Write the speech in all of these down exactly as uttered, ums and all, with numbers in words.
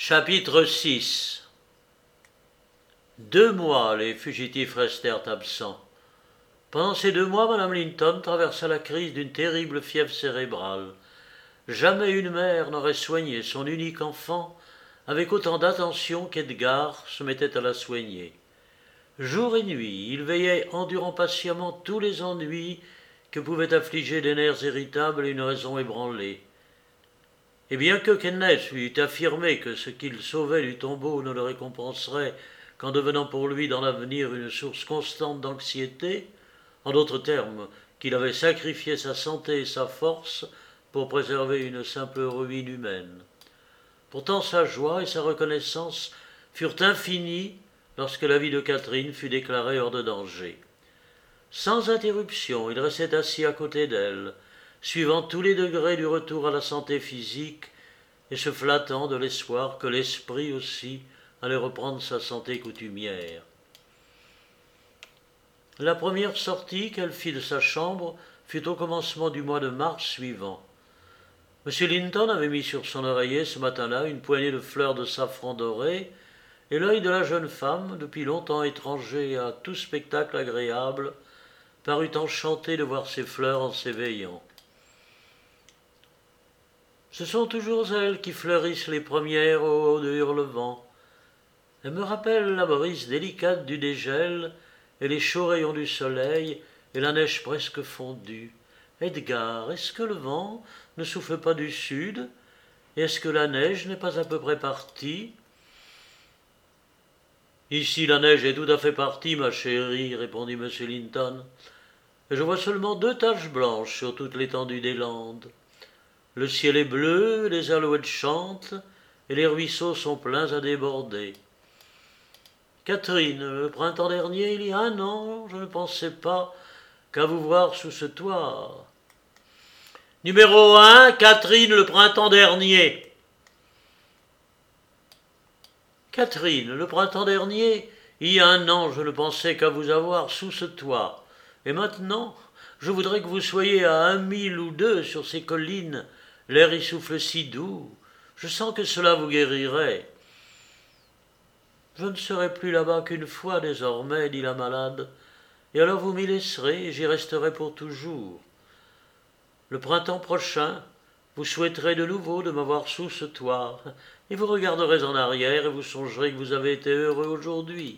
Chapitre six. Deux mois les fugitifs restèrent absents. Pendant ces deux mois, Madame Linton traversa la crise d'une terrible fièvre cérébrale. Jamais une mère n'aurait soigné son unique enfant avec autant d'attention qu'Edgar se mettait à la soigner. Jour et nuit, il veillait endurant patiemment tous les ennuis que pouvaient affliger des nerfs irritables et une raison ébranlée. Et bien que Kenneth lui eût affirmé que ce qu'il sauvait du tombeau ne le récompenserait qu'en devenant pour lui dans l'avenir une source constante d'anxiété, en d'autres termes, qu'il avait sacrifié sa santé et sa force pour préserver une simple ruine humaine. Pourtant sa joie et sa reconnaissance furent infinies lorsque la vie de Catherine fut déclarée hors de danger. Sans interruption, il restait assis à côté d'elle, suivant tous les degrés du retour à la santé physique et se flattant de l'espoir que l'esprit aussi allait reprendre sa santé coutumière. La première sortie qu'elle fit de sa chambre fut au commencement du mois de mars suivant. M. Linton avait mis sur son oreiller ce matin-là une poignée de fleurs de safran doré, et l'œil de la jeune femme, depuis longtemps étranger à tout spectacle agréable, parut enchanté de voir ces fleurs en s'éveillant. Ce sont toujours elles qui fleurissent les premières au haut de Hurlevent. Elles me rappellent la brise délicate du dégel et les chauds rayons du soleil et la neige presque fondue. Edgar, est-ce que le vent ne souffle pas du sud? Et est-ce que la neige n'est pas à peu près partie? Ici la neige est tout à fait partie, ma chérie, répondit M. Linton. Et je vois seulement deux taches blanches sur toute l'étendue des Landes. Le ciel est bleu, les alouettes chantent, et les ruisseaux sont pleins à déborder. Catherine, le printemps dernier, il y a un an, je ne pensais pas qu'à vous voir sous ce toit. Numéro un, Catherine, le printemps dernier. Catherine, le printemps dernier, il y a un an, je ne pensais qu'à vous avoir sous ce toit. Et maintenant, je voudrais que vous soyez à un mille ou deux sur ces collines. L'air y souffle si doux. Je sens que cela vous guérirait. Je ne serai plus là-bas qu'une fois désormais, dit la malade, et alors vous m'y laisserez et j'y resterai pour toujours. Le printemps prochain, vous souhaiterez de nouveau de m'avoir sous ce toit, et vous regarderez en arrière et vous songerez que vous avez été heureux aujourd'hui.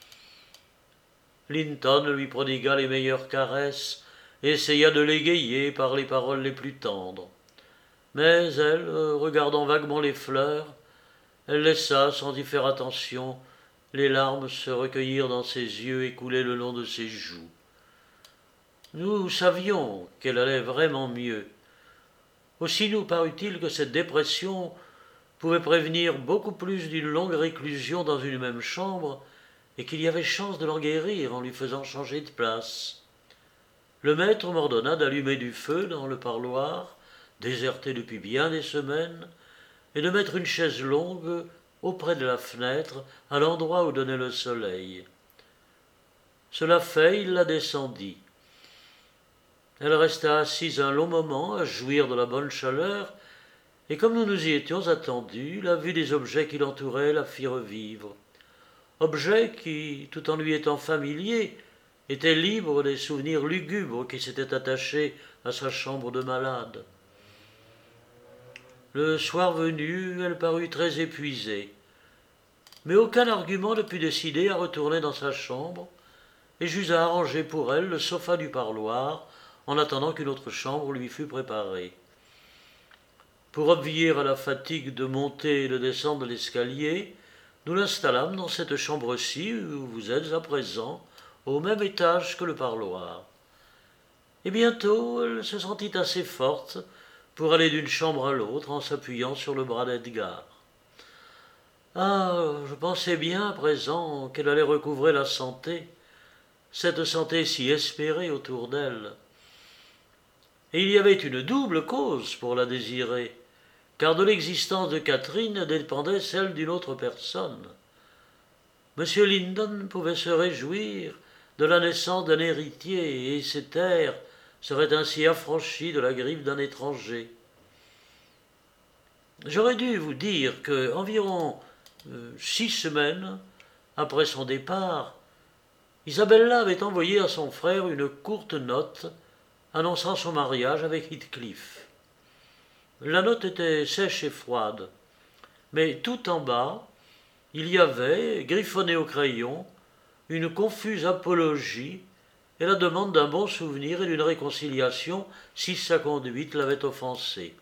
Linton lui prodigua les meilleures caresses et essaya de l'égayer par les paroles les plus tendres. Mais elle, regardant vaguement les fleurs, elle laissa, sans y faire attention, les larmes se recueillir dans ses yeux et couler le long de ses joues. Nous savions qu'elle allait vraiment mieux. Aussi nous parut-il que cette dépression pouvait prévenir beaucoup plus d'une longue réclusion dans une même chambre et qu'il y avait chance de l'en guérir en lui faisant changer de place. Le maître m'ordonna d'allumer du feu dans le parloir, déserté depuis bien des semaines, et de mettre une chaise longue auprès de la fenêtre, à l'endroit où donnait le soleil. Cela fait, il la descendit. Elle resta assise un long moment à jouir de la bonne chaleur, et comme nous nous y étions attendus, la vue des objets qui l'entouraient la fit revivre. Objets qui, tout en lui étant familiers, étaient libres des souvenirs lugubres qui s'étaient attachés à sa chambre de malade. Le soir venu, elle parut très épuisée, mais aucun argument ne put décider à retourner dans sa chambre, et j'eus à arranger pour elle le sofa du parloir, en attendant qu'une autre chambre lui fût préparée. Pour obvier à la fatigue de monter et de descendre l'escalier, nous l'installâmes dans cette chambre-ci où vous êtes à présent, au même étage que le parloir. Et bientôt, elle se sentit assez forte pour aller d'une chambre à l'autre en s'appuyant sur le bras d'Edgar. Ah, je pensais bien à présent qu'elle allait recouvrer la santé, cette santé si espérée autour d'elle. Et il y avait une double cause pour la désirer, car de l'existence de Catherine dépendait celle d'une autre personne. M. Linton pouvait se réjouir de la naissance d'un héritier, et ses terres seraient ainsi affranchies de la griffe d'un étranger. J'aurais dû vous dire que, environ euh, six semaines après son départ, Isabella avait envoyé à son frère une courte note annonçant son mariage avec Heathcliff. La note était sèche et froide, mais tout en bas, il y avait, griffonné au crayon, une confuse apologie et la demande d'un bon souvenir et d'une réconciliation si sa conduite l'avait offensée.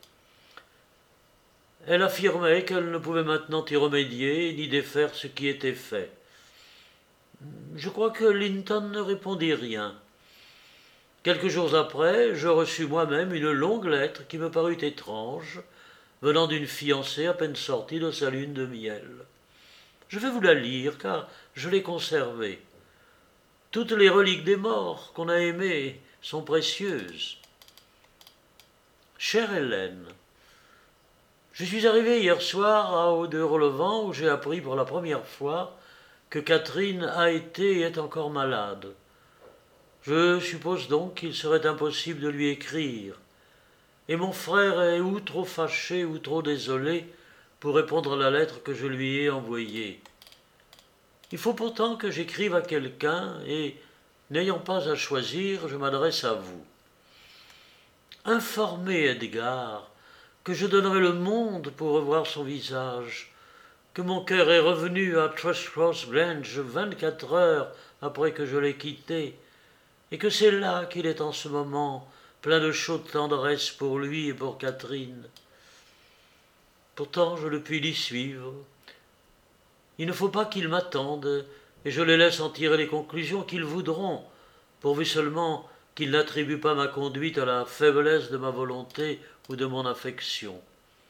Elle affirmait qu'elle ne pouvait maintenant y remédier ni défaire ce qui était fait. Je crois que Linton ne répondit rien. Quelques jours après, je reçus moi-même une longue lettre qui me parut étrange, venant d'une fiancée à peine sortie de sa lune de miel. Je vais vous la lire, car je l'ai conservée. Toutes les reliques des morts qu'on a aimées sont précieuses. Chère Hélène, je suis arrivé hier soir à Haudeurlevent où j'ai appris pour la première fois que Catherine a été et est encore malade. Je suppose donc qu'il serait impossible de lui écrire, et mon frère est ou trop fâché ou trop désolé pour répondre à la lettre que je lui ai envoyée. Il faut pourtant que j'écrive à quelqu'un, et, n'ayant pas à choisir, je m'adresse à vous. Informez Edgar que je donnerai le monde pour revoir son visage, que mon cœur est revenu à Thrushcross Grange vingt-quatre heures après que je l'ai quitté, et que c'est là qu'il est en ce moment, plein de chaude tendresse pour lui et pour Catherine. Pourtant je ne puis l'y suivre. Il ne faut pas qu'ils m'attendent, et je les laisse en tirer les conclusions qu'ils voudront, pourvu seulement qu'ils n'attribuent pas ma conduite à la faiblesse de ma volonté ou de mon affection.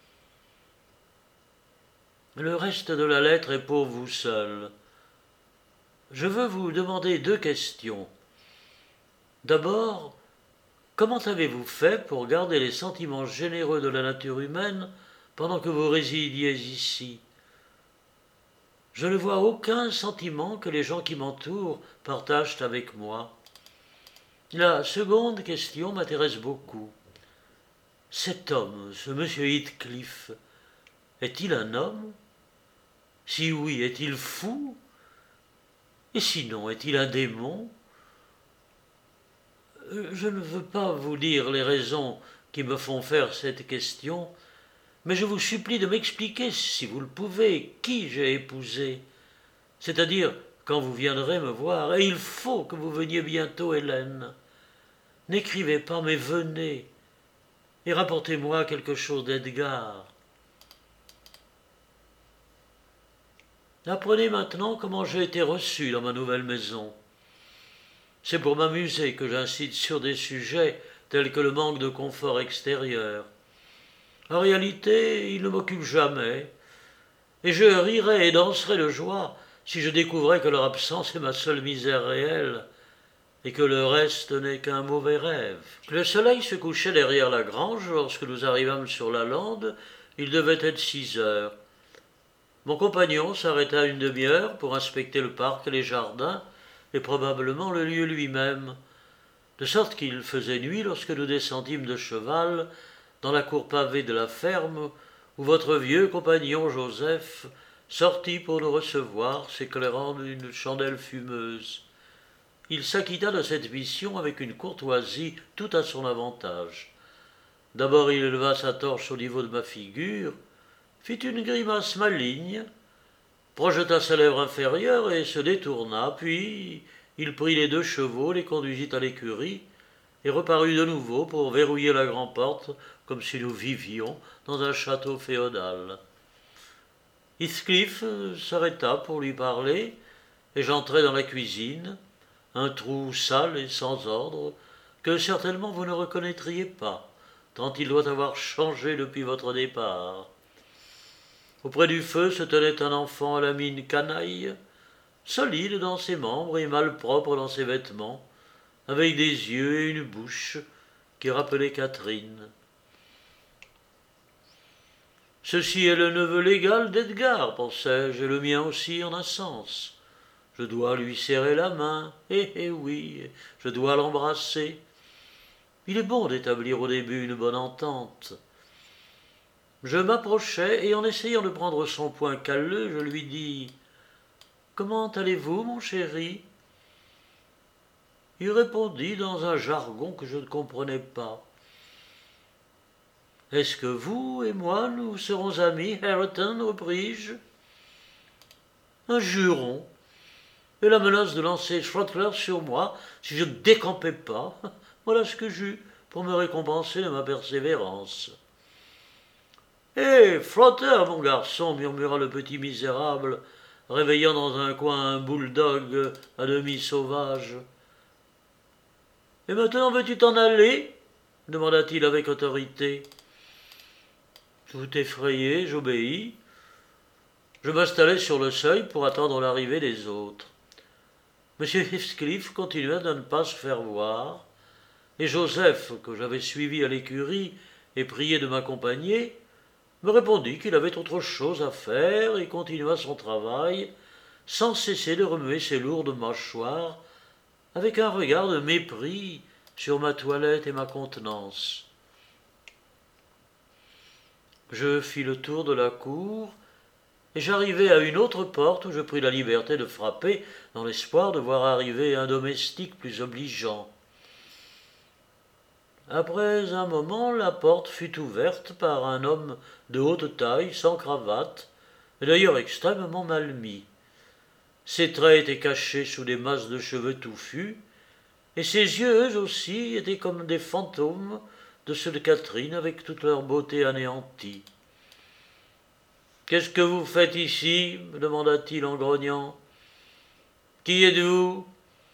Le reste de la lettre est pour vous seul. Je veux vous demander deux questions. D'abord, comment avez-vous fait pour garder les sentiments généreux de la nature humaine pendant que vous résidiez ici ? Je ne vois aucun sentiment que les gens qui m'entourent partagent avec moi. La seconde question m'intéresse beaucoup. Cet homme, ce monsieur Heathcliff, est-il un homme ? Si oui, est-il fou ? Et sinon, est-il un démon ? Je ne veux pas vous dire les raisons qui me font faire cette question, mais je vous supplie de m'expliquer, si vous le pouvez, qui j'ai épousé, c'est-à-dire quand vous viendrez me voir, et il faut que vous veniez bientôt, Hélène. N'écrivez pas, mais venez, et rapportez-moi quelque chose d'Edgar. Apprenez maintenant comment j'ai été reçu dans ma nouvelle maison. C'est pour m'amuser que j'incite sur des sujets tels que le manque de confort extérieur. En réalité, il ne m'occupe jamais, et je rirais et danserais de joie si je découvrais que leur absence est ma seule misère réelle, et que le reste n'est qu'un mauvais rêve. Le soleil se couchait derrière la grange lorsque nous arrivâmes sur la lande. Il devait être six heures. Mon compagnon s'arrêta une demi-heure pour inspecter le parc et les jardins, et probablement le lieu lui-même, de sorte qu'il faisait nuit lorsque nous descendîmes de cheval dans la cour pavée de la ferme, où votre vieux compagnon Joseph sortit pour nous recevoir, s'éclairant d'une chandelle fumeuse. Il s'acquitta de cette mission avec une courtoisie tout à son avantage. D'abord il éleva sa torche au niveau de ma figure, fit une grimace maligne, projeta sa lèvre inférieure et se détourna, puis il prit les deux chevaux, les conduisit à l'écurie, et reparut de nouveau pour verrouiller la grande-porte comme si nous vivions dans un château féodal. Heathcliff s'arrêta pour lui parler, et j'entrai dans la cuisine, un trou sale et sans ordre, que certainement vous ne reconnaîtriez pas, tant il doit avoir changé depuis votre départ. Auprès du feu se tenait un enfant à la mine canaille, solide dans ses membres et malpropre dans ses vêtements, avec des yeux et une bouche qui rappelaient Catherine. Ceci est le neveu légal d'Edgar, pensai-je, et le mien aussi en un sens. Je dois lui serrer la main, eh eh oui, je dois l'embrasser. Il est bon d'établir au début une bonne entente. Je m'approchai et en essayant de prendre son poing calleux, je lui dis « Comment allez-vous, mon chéri ?» Il répondit dans un jargon que je ne comprenais pas. « Est-ce que vous et moi, nous serons amis, Hareton, repris-je. Un juron, et la menace de lancer Shrottler sur moi si je ne décampais pas. Voilà ce que j'eus pour me récompenser de ma persévérance. « Hé, Frotter, mon garçon, murmura le petit misérable, réveillant dans un coin un bulldog à demi sauvage. « Et maintenant veux-tu t'en aller ?» demanda-t-il avec autorité. Tout effrayé, j'obéis. Je m'installai sur le seuil pour attendre l'arrivée des autres. M. Heathcliff continua de ne pas se faire voir, et Joseph, que j'avais suivi à l'écurie et prié de m'accompagner, me répondit qu'il avait autre chose à faire et continua son travail, sans cesser de remuer ses lourdes mâchoires, avec un regard de mépris sur ma toilette et ma contenance. Je fis le tour de la cour, et j'arrivai à une autre porte où je pris la liberté de frapper, dans l'espoir de voir arriver un domestique plus obligeant. Après un moment, la porte fut ouverte par un homme de haute taille, sans cravate, et d'ailleurs extrêmement mal mis. Ses traits étaient cachés sous des masses de cheveux touffus, et ses yeux, eux aussi, étaient comme des fantômes de ceux de Catherine, avec toute leur beauté anéantie. « Qu'est-ce que vous faites ici ?» me demanda-t-il en grognant. « Qui êtes-vous »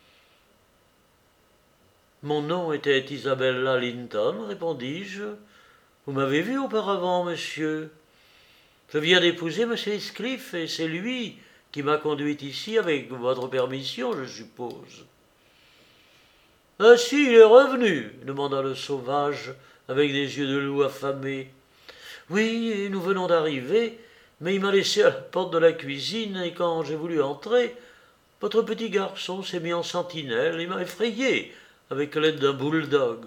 Mon nom était Isabella Linton, répondis-je. Vous m'avez vu auparavant, monsieur. Je viens d'épouser M. Heathcliff, et c'est lui qui m'a conduite ici avec votre permission, je suppose. Ah si, il est revenu, demanda le sauvage, avec des yeux de loup affamé. Oui, nous venons d'arriver, mais il m'a laissé à la porte de la cuisine, et quand j'ai voulu entrer, votre petit garçon s'est mis en sentinelle et m'a effrayé avec l'aide d'un bulldog.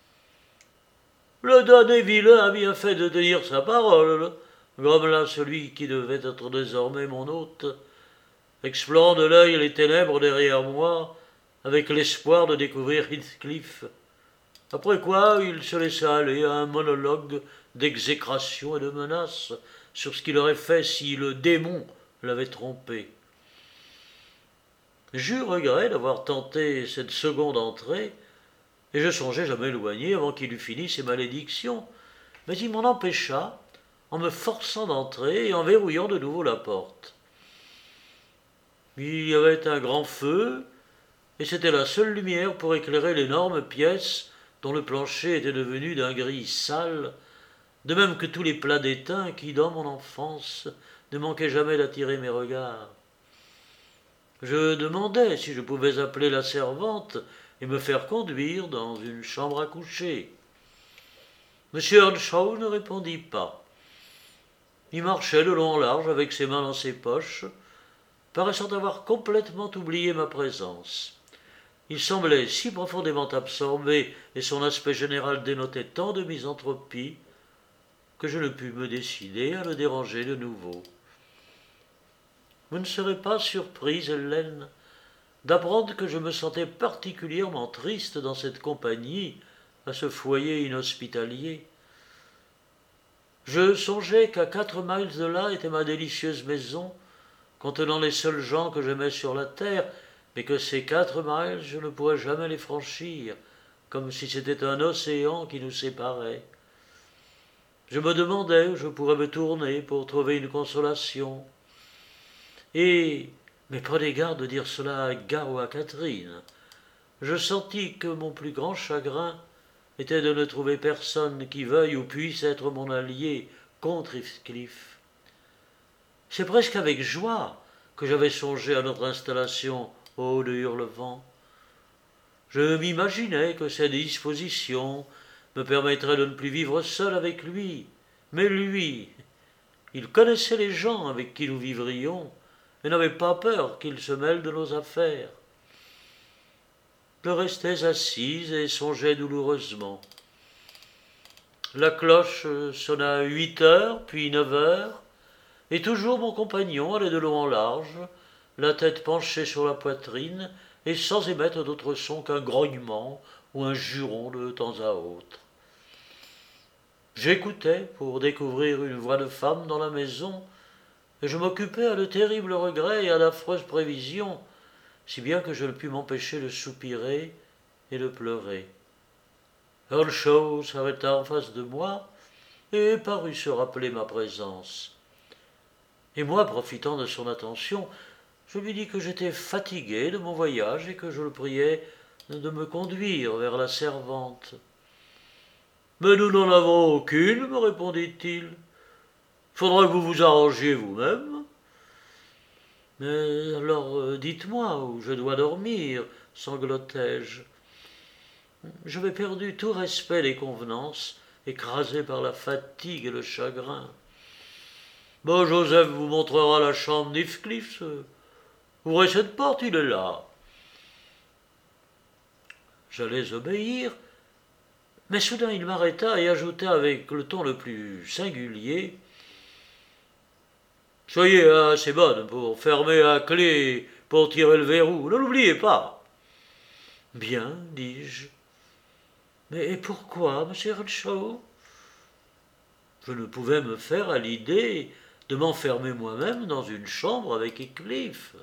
Le damné vilain a bien fait de tenir sa parole, grommela celui qui devait être désormais mon hôte, explorant de l'œil les ténèbres derrière moi, avec l'espoir de découvrir Heathcliff. Après quoi, il se laissa aller à un monologue d'exécration et de menaces sur ce qu'il aurait fait si le démon l'avait trompé. J'eus regret d'avoir tenté cette seconde entrée, et je songeais à m'éloigner avant qu'il eût fini ses malédictions, mais il m'en empêcha en me forçant d'entrer et en verrouillant de nouveau la porte. Il y avait un grand feu, et c'était la seule lumière pour éclairer l'énorme pièce dont le plancher était devenu d'un gris sale, de même que tous les plats d'étain qui, dans mon enfance, ne manquaient jamais d'attirer mes regards. Je demandai si je pouvais appeler la servante et me faire conduire dans une chambre à coucher. M. Earnshaw ne répondit pas. Il marchait de long en large avec ses mains dans ses poches, paraissant avoir complètement oublié ma présence. Il semblait si profondément absorbé et son aspect général dénotait tant de misanthropie que je ne pus me décider à le déranger de nouveau. Vous ne serez pas surprise, Hélène, d'apprendre que je me sentais particulièrement triste dans cette compagnie, à ce foyer inhospitalier. Je songeais qu'à quatre miles de là était ma délicieuse maison, contenant les seuls gens que j'aimais sur la terre, mais que ces quatre miles, je ne pourrais jamais les franchir, comme si c'était un océan qui nous séparait. Je me demandais où je pourrais me tourner pour trouver une consolation. Et, mais prenez garde de dire cela à Gare ou à Catherine, je sentis que mon plus grand chagrin était de ne trouver personne qui veuille ou puisse être mon allié contre Heathcliff. C'est presque avec joie que j'avais songé à notre installation au haut de Hurlevent. Je m'imaginais que cette disposition me permettrait de ne plus vivre seul avec lui, mais lui, il connaissait les gens avec qui nous vivrions, et n'avait pas peur qu'il se mêle de nos affaires. Je restais assise et songeais douloureusement. La cloche sonna huit heures, puis neuf heures, et toujours mon compagnon allait de long en large, la tête penchée sur la poitrine, et sans émettre d'autre son qu'un grognement ou un juron de temps à autre. J'écoutais pour découvrir une voix de femme dans la maison, et je m'occupais à de terribles regrets et à d'affreuses prévisions, si bien que je ne pus m'empêcher de soupirer et de pleurer. Earnshaw s'arrêta en face de moi et parut se rappeler ma présence. Et moi, profitant de son attention, je lui dis que j'étais fatigué de mon voyage et que je le priais de me conduire vers la servante. « Mais nous n'en avons aucune, me répondit-il. Faudra que vous vous arrangiez vous-même. »« Mais alors, euh, dites-moi où je dois dormir, sanglotai-je. J'avais perdu tout respect des convenances, écrasé par la fatigue et le chagrin. « Bon, Joseph vous montrera la chambre d'Heathcliff. Ouvrez cette porte, il est là. » J'allais obéir, mais soudain il m'arrêta et ajouta avec le ton le plus singulier: « Soyez assez bonne pour fermer à clé, pour tirer le verrou, ne l'oubliez pas. » « Bien, dis-je. Mais pourquoi, monsieur Earnshaw ? » Je ne pouvais me faire à l'idée de m'enfermer moi-même dans une chambre avec Heathcliff.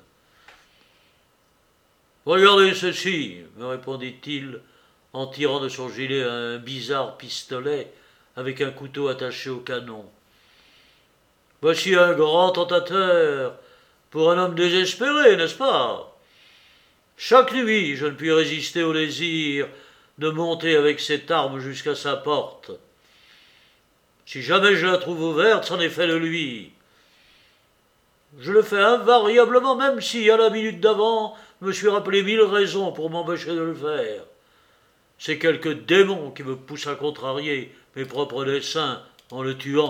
« Regardez ceci, me répondit-il, en tirant de son gilet un bizarre pistolet avec un couteau attaché au canon. « Voici un grand tentateur pour un homme désespéré, n'est-ce pas ? Chaque nuit, je ne puis résister au désir de monter avec cette arme jusqu'à sa porte. Si jamais je la trouve ouverte, c'en est fait de lui. Je le fais invariablement, même si, à la minute d'avant, je me suis rappelé mille raisons pour m'empêcher de le faire. C'est quelque démon qui me pousse à contrarier mes propres desseins en le tuant. »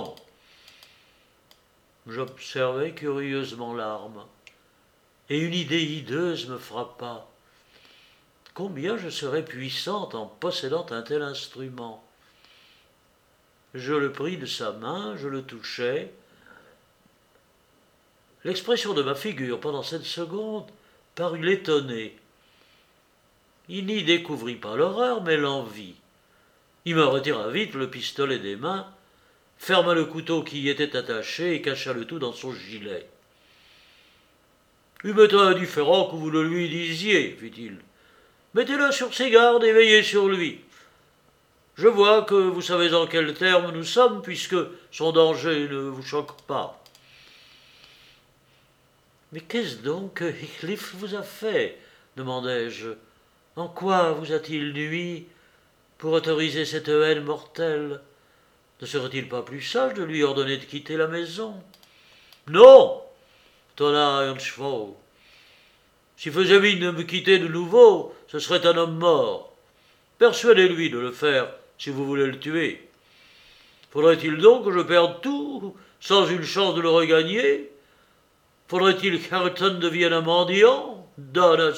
J'observai curieusement l'arme, et une idée hideuse me frappa. Combien je serais puissante en possédant un tel instrument. Je le pris de sa main, je le touchai. L'expression de ma figure pendant cette seconde parut l'étonner. Il n'y découvrit pas l'horreur, mais l'envie. Il me retira vite le pistolet des mains, ferma le couteau qui y était attaché et cacha le tout dans son gilet. « Il m'est indifférent que vous le lui disiez, fit-il. Mettez-le sur ses gardes et veillez sur lui. Je vois que vous savez en quels termes nous sommes, puisque son danger ne vous choque pas. » « Mais qu'est-ce donc que Heathcliff vous a fait ? Demandai-je. En quoi vous a-t-il nui pour autoriser cette haine mortelle ? Ne serait-il pas plus sage de lui ordonner de quitter la maison ? » ?»« Non, tonna Earnshaw. S'il faisait mine de me quitter de nouveau, ce serait un homme mort. Persuadez-lui de le faire si vous voulez le tuer. Faudrait-il donc que je perde tout sans une chance de le regagner ? Faudrait-il qu'Ayrton devienne un mendiant ? Damnation !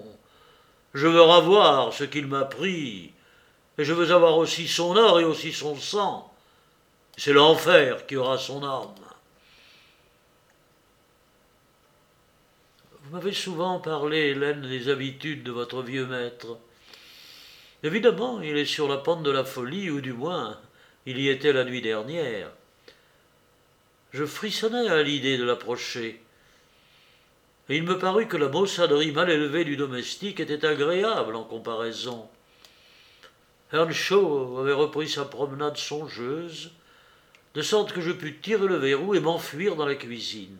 Je veux ravoir ce qu'il m'a pris, et je veux avoir aussi son or et aussi son sang. C'est l'enfer qui aura son âme. Vous m'avez souvent parlé, Hélène, des habitudes de votre vieux maître. Évidemment, il est sur la pente de la folie, ou du moins, il y était la nuit dernière. Je frissonnais à l'idée de l'approcher, et il me parut que la maussaderie mal élevée du domestique était agréable en comparaison. Earnshaw avait repris sa promenade songeuse, de sorte que je pus tirer le verrou et m'enfuir dans la cuisine.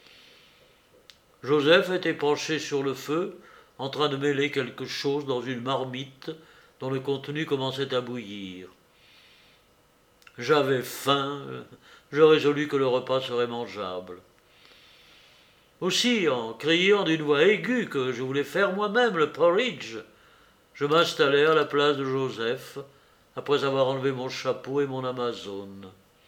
Joseph était penché sur le feu, en train de mêler quelque chose dans une marmite dont le contenu commençait à bouillir. J'avais faim, je résolus que le repas serait mangeable. Aussi, en criant d'une voix aiguë que je voulais faire moi-même le porridge, je m'installai à la place de Joseph, après avoir enlevé mon chapeau et mon amazone.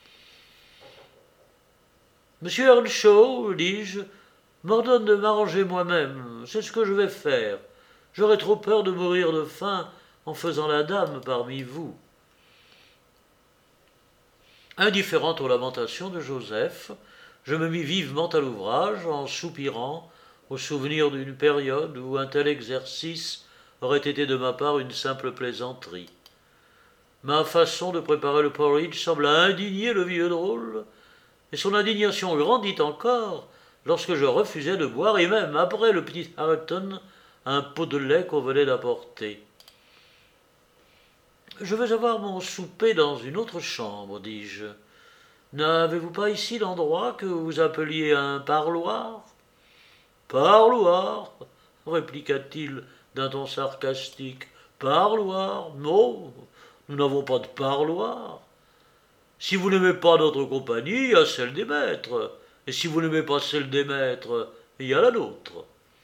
« Monsieur Earnshaw, dis-je, m'ordonne de m'arranger moi-même, c'est ce que je vais faire. J'aurais trop peur de mourir de faim en faisant la dame parmi vous. » Indifférent aux lamentations de Joseph, je me mis vivement à l'ouvrage en soupirant au souvenir d'une période où un tel exercice aurait été de ma part une simple plaisanterie. Ma façon de préparer le porridge sembla indigner le vieux drôle, et son indignation grandit encore lorsque je refusai de boire, et même après le petit Hareton, un pot de lait qu'on venait d'apporter. « Je vais avoir mon souper dans une autre chambre, dis-je. N'avez-vous pas ici l'endroit que vous appeliez un parloir ?»« Parloir » répliqua-t-il d'un ton sarcastique. « Parloir ? Non, nous n'avons pas de parloir. Si vous n'aimez pas notre compagnie, il y a celle des maîtres. Et si vous n'aimez pas celle des maîtres, il y a la nôtre. »«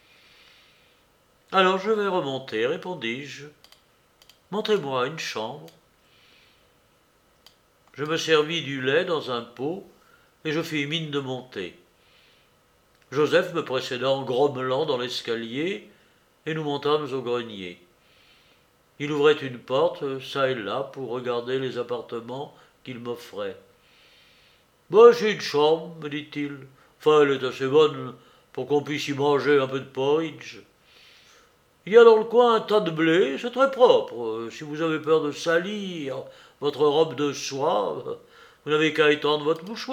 Alors je vais remonter, répondis-je. Montrez-moi une chambre. » Je me servis du lait dans un pot et je fis mine de monter. Joseph me précéda en grommelant dans l'escalier et nous montâmes au grenier. Il ouvrait une porte, çà et là, pour regarder les appartements qu'il m'offrait. « Ben, j'ai une chambre, me dit-il. Enfin, elle est assez bonne pour qu'on puisse y manger un peu de porridge. Il y a dans le coin un tas de blé, c'est très propre. Si vous avez peur de salir votre robe de soie, vous n'avez qu'à étendre votre mouchoir. »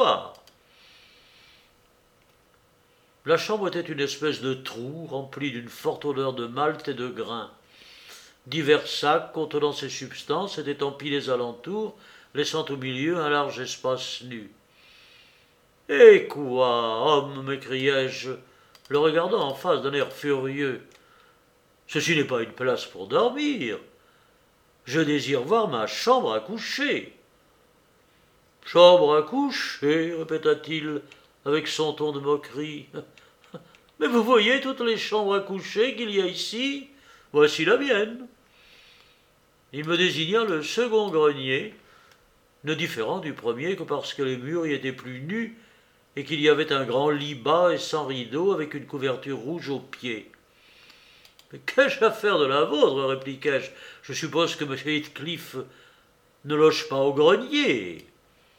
La chambre était une espèce de trou rempli d'une forte odeur de malt et de grains. Divers sacs contenant ces substances étaient empilés alentour, laissant au milieu un large espace nu. « Eh quoi, homme » m'écriai-je, le regardant en face d'un air furieux. « Ceci n'est pas une place pour dormir. Je désire voir ma chambre à coucher. »« Chambre à coucher » répéta-t-il avec son ton de moquerie. « Mais vous voyez toutes les chambres à coucher qu'il y a ici. Voici la mienne. » Il me désigna le second grenier, ne différant du premier que parce que les murs y étaient plus nus et qu'il y avait un grand lit bas et sans rideau avec une couverture rouge aux pieds. « Mais qu'ai-je à faire de la vôtre » répliquai-je. « Je suppose que M. Heathcliff ne loge pas au grenier. »«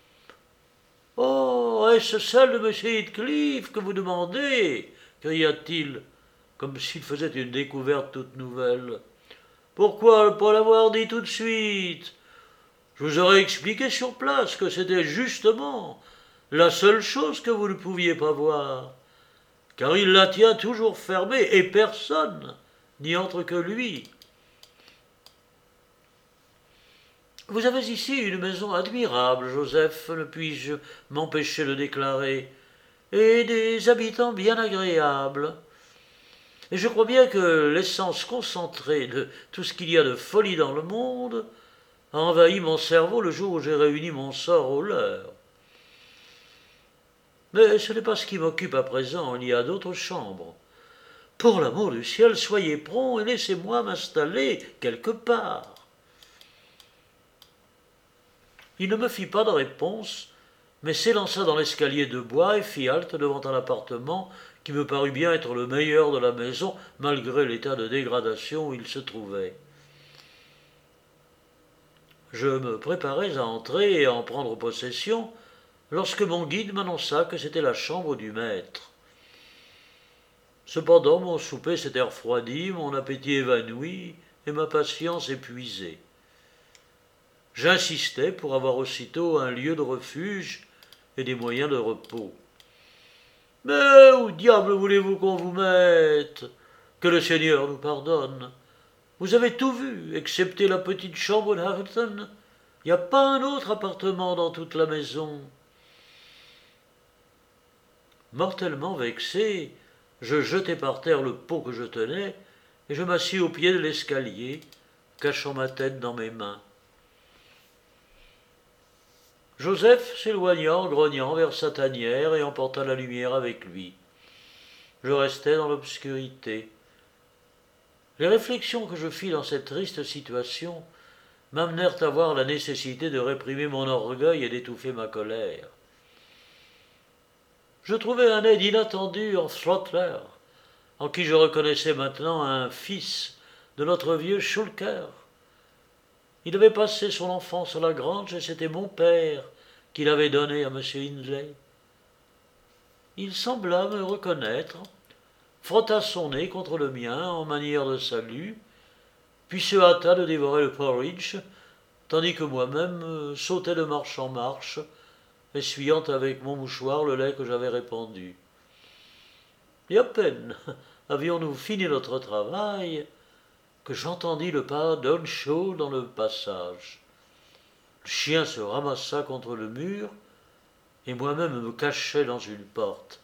Oh, est-ce celle de M. Heathcliff que vous demandez ?» cria-t-il, comme s'il faisait une découverte toute nouvelle. « Pourquoi ne pas l'avoir dit tout de suite? Je vous aurais expliqué sur place que c'était justement la seule chose que vous ne pouviez pas voir, car il la tient toujours fermée, et personne n'y entre que lui. » « Vous avez ici une maison admirable, Joseph, ne puis-je m'empêcher de déclarer, et des habitants bien agréables. Et je crois bien que l'essence concentrée de tout ce qu'il y a de folie dans le monde a envahi mon cerveau le jour où j'ai réuni mon sort au leur. Mais ce n'est pas ce qui m'occupe à présent, il y a d'autres chambres. Pour l'amour du ciel, soyez prompt et laissez-moi m'installer quelque part. » Il ne me fit pas de réponse, mais s'élança dans l'escalier de bois et fit halte devant un appartement qui me parut bien être le meilleur de la maison, malgré l'état de dégradation où il se trouvait. Je me préparais à entrer et à en prendre possession, lorsque mon guide m'annonça que c'était la chambre du maître. Cependant, mon souper s'était refroidi, mon appétit évanoui et ma patience épuisée. J'insistais pour avoir aussitôt un lieu de refuge et des moyens de repos. « Mais où diable voulez-vous qu'on vous mette? Que le Seigneur nous pardonne. Vous avez tout vu, excepté la petite chambre de Hareton. Il n'y a pas un autre appartement dans toute la maison. » Mortellement vexé, je jetai par terre le pot que je tenais et je m'assis au pied de l'escalier, cachant ma tête dans mes mains. Joseph s'éloigna en grognant vers sa tanière et emporta la lumière avec lui. Je restai dans l'obscurité. Les réflexions que je fis dans cette triste situation m'amenèrent à voir la nécessité de réprimer mon orgueil et d'étouffer ma colère. Je trouvai un aide inattendu en Throttler, en qui je reconnaissais maintenant un fils de notre vieux Schulker. Il avait passé son enfance à la grange et c'était mon père qu'il avait donné à M. Hindley. Il sembla me reconnaître, frotta son nez contre le mien en manière de salut, puis se hâta de dévorer le porridge, tandis que moi-même euh, sautais de marche en marche, essuyant avec mon mouchoir le lait que j'avais répandu. Et à peine avions-nous fini notre travail que j'entendis le pas d'Earnshaw dans le passage. Le chien se ramassa contre le mur, et moi-même me cachai dans une porte.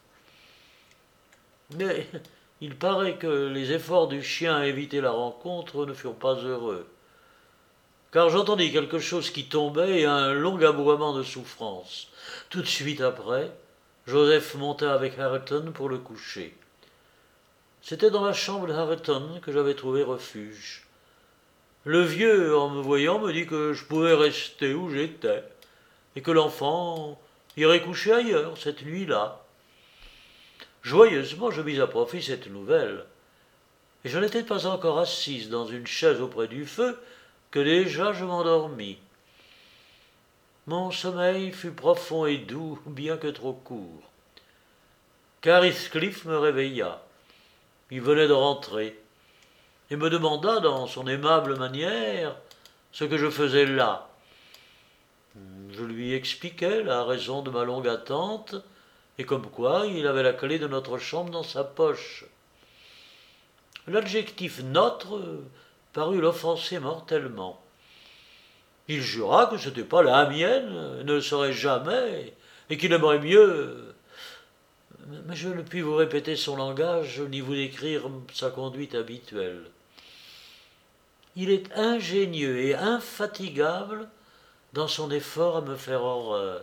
Mais il paraît que les efforts du chien à éviter la rencontre ne furent pas heureux, car j'entendis quelque chose qui tombait et un long aboiement de souffrance. Tout de suite après, Joseph monta avec Hareton pour le coucher. C'était dans la chambre de Hareton que j'avais trouvé refuge. Le vieux, en me voyant, me dit que je pouvais rester où j'étais, et que l'enfant irait coucher ailleurs cette nuit-là. Joyeusement, je mis à profit cette nouvelle, et je n'étais pas encore assise dans une chaise auprès du feu que déjà je m'endormis. Mon sommeil fut profond et doux, bien que trop court. Car Heathcliff me réveilla. Il venait de rentrer, et me demanda dans son aimable manière ce que je faisais là. Je lui expliquai la raison de ma longue attente, et comme quoi il avait la clé de notre chambre dans sa poche. L'adjectif « notre » parut l'offenser mortellement. Il jura que ce n'était pas la mienne, ne le serait jamais, et qu'il aimerait mieux. Mais je ne puis vous répéter son langage, ni vous décrire sa conduite habituelle. Il est ingénieux et infatigable dans son effort à me faire horreur.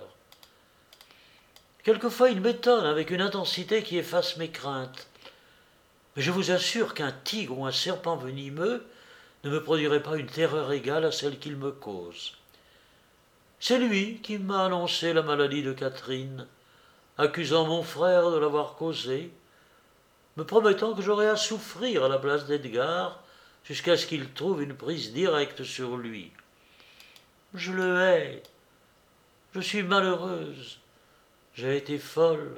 Quelquefois il m'étonne avec une intensité qui efface mes craintes. Mais je vous assure qu'un tigre ou un serpent venimeux ne me produirait pas une terreur égale à celle qu'il me cause. C'est lui qui m'a annoncé la maladie de Catherine, accusant mon frère de l'avoir causée, me promettant que j'aurais à souffrir à la place d'Edgar jusqu'à ce qu'il trouve une prise directe sur lui. Je le hais. Je suis malheureuse. J'ai été folle.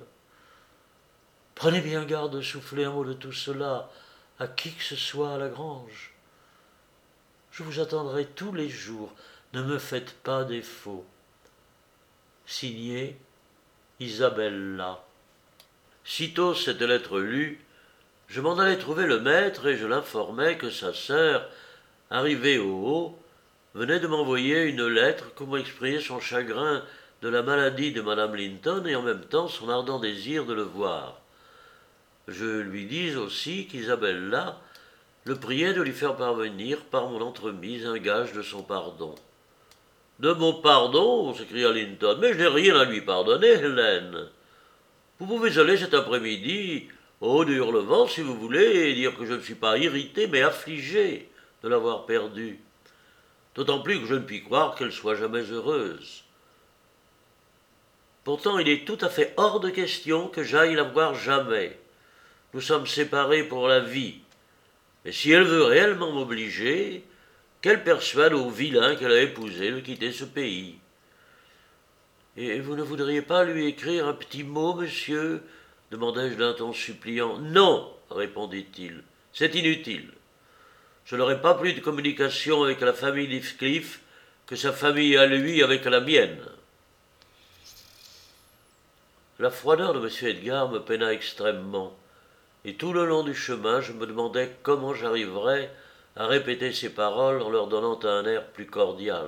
Prenez bien garde de souffler un mot de tout cela à qui que ce soit à la grange. Je vous attendrai tous les jours. Ne me faites pas défaut. Signé Isabella. Sitôt cette lettre lue, je m'en allai trouver le maître et je l'informai que sa sœur, arrivée au haut, venait de m'envoyer une lettre pour m'exprimer son chagrin de la maladie de madame Linton et en même temps son ardent désir de le voir. Je lui dis aussi qu'Isabella le priait de lui faire parvenir par mon entremise un gage de son pardon. « De mon pardon » s'écria Linton. « Mais je n'ai rien à lui pardonner, Hélène. Vous pouvez aller cet après-midi au haut de Hurlevent si vous voulez et dire que je ne suis pas irrité mais affligé de l'avoir perdue. D'autant plus que je ne puis croire qu'elle soit jamais heureuse. Pourtant, il est tout à fait hors de question que j'aille la voir jamais. Nous sommes séparés pour la vie. Mais si elle veut réellement m'obliger, qu'elle persuade au vilain qu'elle a épousé de quitter ce pays. Et vous ne voudriez pas lui écrire un petit mot, monsieur ? Demandai-je d'un ton suppliant. Non, répondit-il, c'est inutile. Je n'aurai pas plus de communication avec la famille d'Heathcliff que sa famille à lui avec la mienne. La froideur de M. Edgar me peina extrêmement, et tout le long du chemin je me demandais comment j'arriverais à répéter ces paroles en leur donnant un air plus cordial.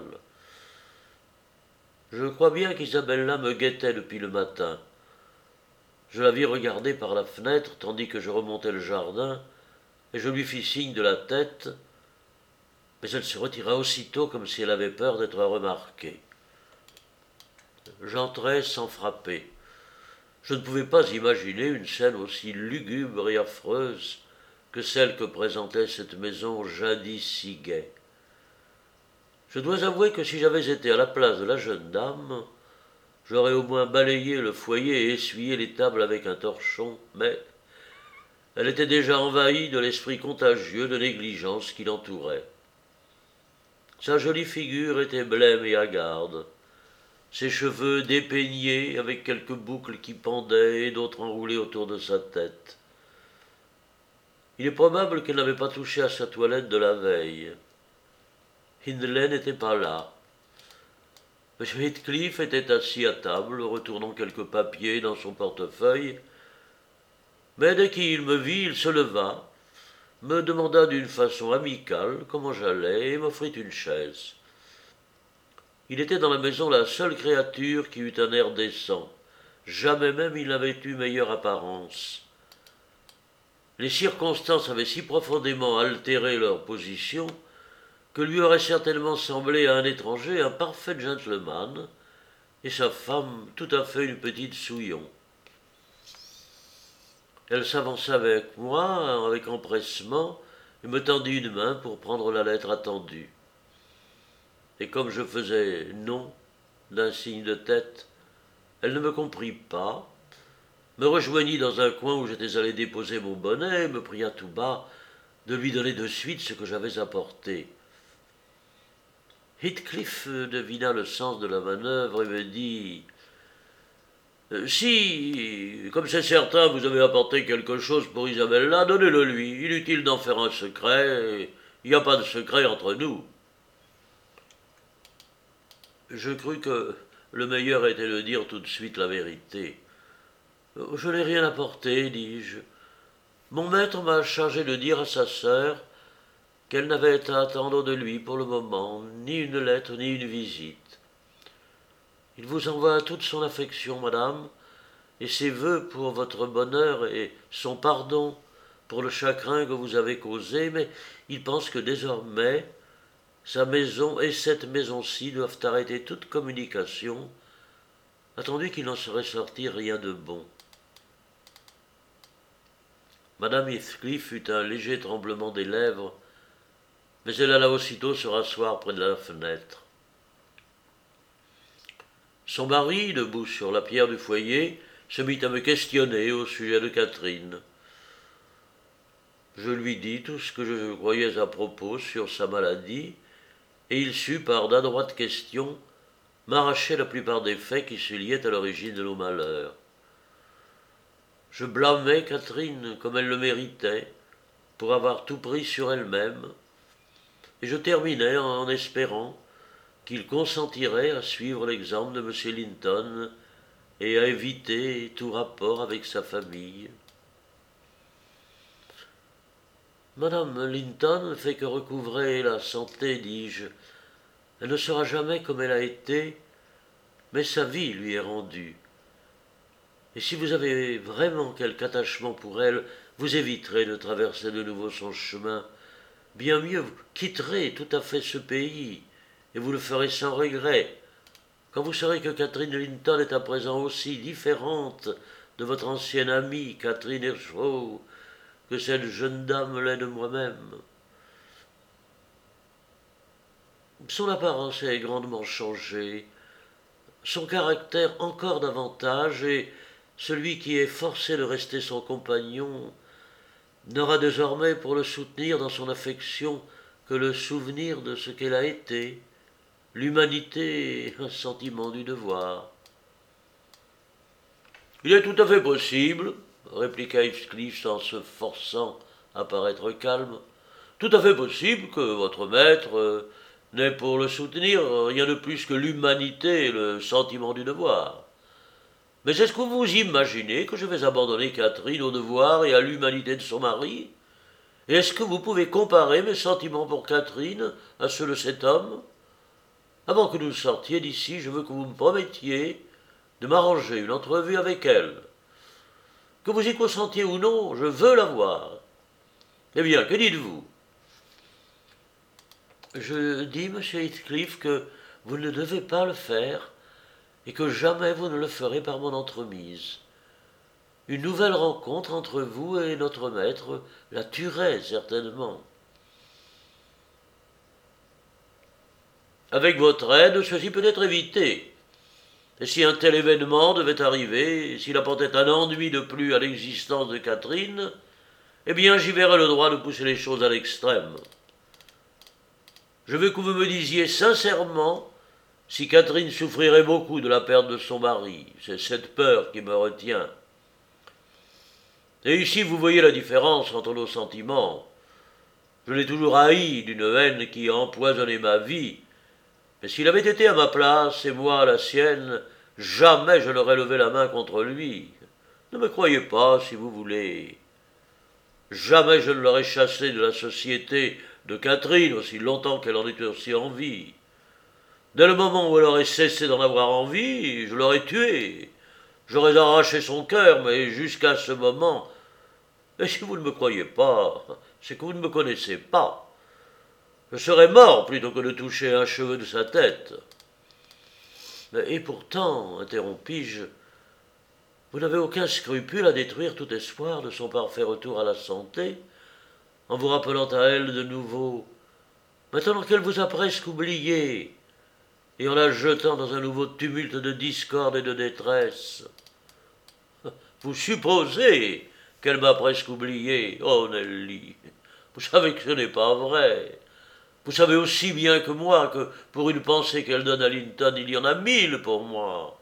Je crois bien qu'Isabella me guettait depuis le matin. Je la vis regarder par la fenêtre tandis que je remontais le jardin, et je lui fis signe de la tête, mais elle se retira aussitôt comme si elle avait peur d'être remarquée. J'entrai sans frapper. Je ne pouvais pas imaginer une scène aussi lugubre et affreuse que celle que présentait cette maison jadis si gaie. Je dois avouer que si j'avais été à la place de la jeune dame, j'aurais au moins balayé le foyer et essuyé les tables avec un torchon, mais elle était déjà envahie de l'esprit contagieux de négligence qui l'entourait. Sa jolie figure était blême et hagarde. ses cheveux dépeignés avec quelques boucles qui pendaient et d'autres enroulées autour de sa tête. Il est probable qu'elle n'avait pas touché à sa toilette de la veille. Hindley n'était pas là. M. Heathcliff était assis à table, retournant quelques papiers dans son portefeuille, mais dès qu'il me vit, il se leva, me demanda d'une façon amicale comment j'allais et m'offrit une chaise. Il était dans la maison la seule créature qui eût un air décent. Jamais même il n'avait eu meilleure apparence. Les circonstances avaient si profondément altéré leur position que lui aurait certainement semblé à un étranger un parfait gentleman, et sa femme tout à fait une petite souillon. Elle s'avança avec moi, avec empressement, et me tendit une main pour prendre la lettre attendue. Et comme je faisais non d'un signe de tête, elle ne me comprit pas, me rejoignit dans un coin où j'étais allé déposer mon bonnet et me pria tout bas de lui donner de suite ce que j'avais apporté. Heathcliff devina le sens de la manœuvre et me dit « Si, comme c'est certain, vous avez apporté quelque chose pour Isabella, donnez-le lui. Inutile d'en faire un secret. Il n'y a pas de secret entre nous. » Je crus que le meilleur était de dire tout de suite la vérité. « Je n'ai rien apporté, dis-je. Mon maître m'a chargé de dire à sa sœur qu'elle n'avait à attendre de lui pour le moment ni une lettre ni une visite. Il vous envoie toute son affection, madame, et ses vœux pour votre bonheur et son pardon pour le chagrin que vous avez causé, mais il pense que désormais sa maison et cette maison-ci doivent arrêter toute communication, attendu qu'il n'en serait sorti rien de bon. » Madame Heathcliff eut un léger tremblement des lèvres, mais elle alla aussitôt se rasseoir près de la fenêtre. Son mari, debout sur la pierre du foyer, se mit à me questionner au sujet de Catherine. Je lui dis tout ce que je croyais à propos sur sa maladie, et il sut, par d'adroites questions, m'arracher la plupart des faits qui se liaient à l'origine de nos malheurs. Je blâmais Catherine comme elle le méritait, pour avoir tout pris sur elle-même, et je terminais en espérant qu'il consentirait à suivre l'exemple de M. Linton et à éviter tout rapport avec sa famille. Madame Linton ne fait que recouvrer la santé, dis-je. Elle ne sera jamais comme elle a été, mais sa vie lui est rendue. Et si vous avez vraiment quelque attachement pour elle, vous éviterez de traverser de nouveau son chemin. Bien mieux, vous quitterez tout à fait ce pays, et vous le ferez sans regret, quand vous saurez que Catherine Linton est à présent aussi différente de votre ancienne amie, Catherine Hirshaw, que cette jeune dame l'est de moi-même. Son apparence est grandement changée, son caractère encore davantage, et celui qui est forcé de rester son compagnon n'aura désormais pour le soutenir dans son affection que le souvenir de ce qu'elle a été, l'humanité et un sentiment du devoir. « Il est tout à fait possible, » répliqua Heathcliff en se forçant à paraître calme, « tout à fait possible que votre maître euh, n'ait pour le soutenir rien de plus que l'humanité et le sentiment du devoir. Mais est-ce que vous imaginez que je vais abandonner Catherine au devoir et à l'humanité de son mari? Et est-ce que vous pouvez comparer mes sentiments pour Catherine à ceux de cet homme? Avant que nous sortiez d'ici, je veux que vous me promettiez de m'arranger une entrevue avec elle. Que vous y consentiez ou non, je veux la voir. Eh bien, que dites-vous? » Je dis, monsieur Heathcliff, que vous ne devez pas le faire, et que jamais vous ne le ferez par mon entremise. Une nouvelle rencontre entre vous et notre maître la tuerait certainement. Avec votre aide, ceci peut être évité. Et si un tel événement devait arriver, s'il apportait un ennui de plus à l'existence de Catherine, eh bien j'y verrais le droit de pousser les choses à l'extrême. Je veux que vous me disiez sincèrement Si Catherine souffrirait beaucoup de la perte de son mari, c'est cette peur qui me retient. Et ici vous voyez la différence entre nos sentiments. Je l'ai toujours haï d'une haine qui a empoisonné ma vie, mais s'il avait été à ma place et moi à la sienne, jamais je n'aurais levé la main contre lui. Ne me croyez pas, si vous voulez. Jamais je ne l'aurais chassé de la société de Catherine aussi longtemps qu'elle en était aussi en vie. Dès le moment où elle aurait cessé d'en avoir envie, je l'aurais tuée. J'aurais arraché son cœur, mais jusqu'à ce moment... Et si vous ne me croyez pas, c'est que vous ne me connaissez pas. Je serais mort plutôt que de toucher un cheveu de sa tête. Et pourtant, interrompis-je, vous n'avez aucun scrupule à détruire tout espoir de son parfait retour à la santé, en vous rappelant à elle de nouveau, maintenant qu'elle vous a presque oublié, et en la jetant dans un nouveau tumulte de discorde et de détresse. Vous supposez qu'elle m'a presque oublié. Oh, Nelly, vous savez que ce n'est pas vrai. Vous savez aussi bien que moi que pour une pensée qu'elle donne à Linton, il y en a mille pour moi.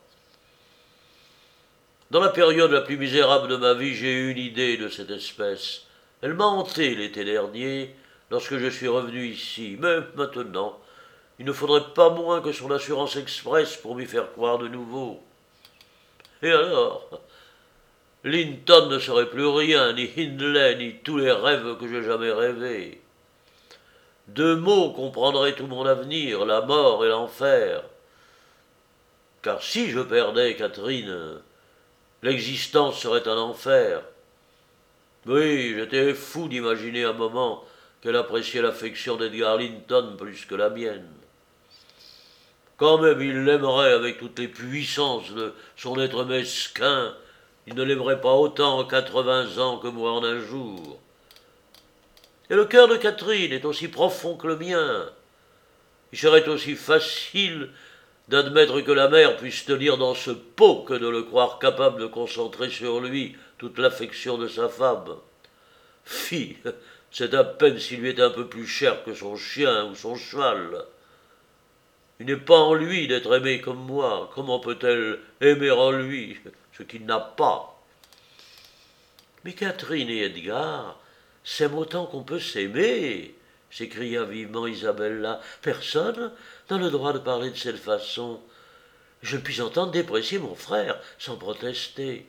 Dans la période la plus misérable de ma vie, j'ai eu une idée de cette espèce. Elle m'a hanté l'été dernier, lorsque je suis revenu ici. Mais maintenant, il ne faudrait pas moins que son assurance express pour m'y faire croire de nouveau. Et alors, Linton ne serait plus rien, ni Hindley, ni tous les rêves que j'ai jamais rêvés. Deux mots comprendraient tout mon avenir, la mort et l'enfer. Car si je perdais Catherine, l'existence serait un enfer. Oui, j'étais fou d'imaginer un moment qu'elle appréciait l'affection d'Edgar Linton plus que la mienne. Quand même il l'aimerait avec toutes les puissances de son être mesquin, il ne l'aimerait pas autant en quatre-vingts ans que moi en un jour. Et le cœur de Catherine est aussi profond que le mien. Il serait aussi facile d'admettre que la mère puisse tenir dans ce pot que de le croire capable de concentrer sur lui toute l'affection de sa femme. Fi, c'est à peine s'il lui est un peu plus cher que son chien ou son cheval. Il n'est pas en lui d'être aimé comme moi. Comment peut-elle aimer en lui ce qu'il n'a pas? Mais Catherine et Edgar s'aiment autant qu'on peut s'aimer, s'écria vivement Isabella. Personne n'a le droit de parler de cette façon. Je ne puis entendre déprécier mon frère sans protester.